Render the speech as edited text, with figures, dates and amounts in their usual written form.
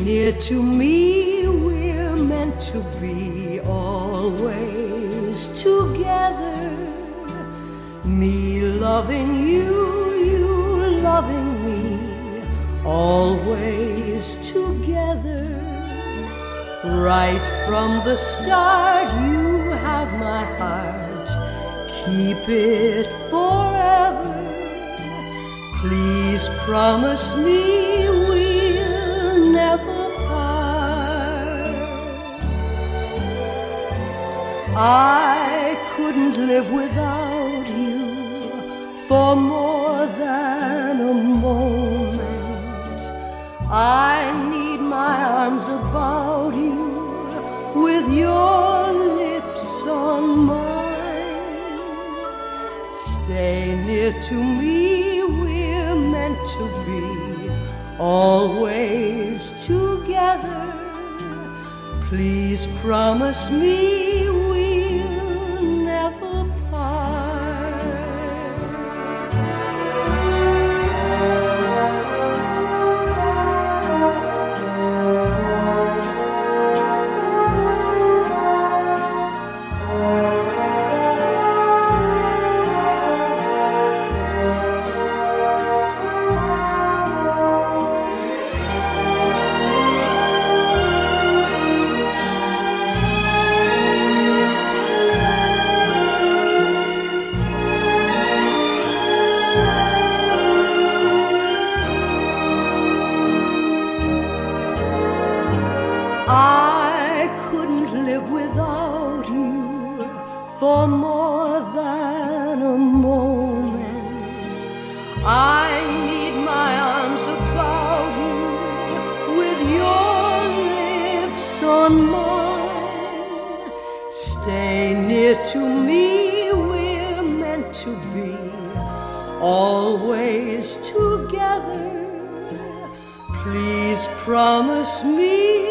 near to me, we're meant to be always together. Me loving you, you loving me, always together. Right from the start, you have my heart, keep it forever. Please promise me we'll never part. I couldn't live without you for more than a moment. I need my arms about you with your lips on mine. Stay near to me, we're meant to be always together. Please promise me we'll never part. I couldn't live without you for more than a moment. I need my arms about you with your lips on mine. Stay near to me, we're meant to be always together. Please promise me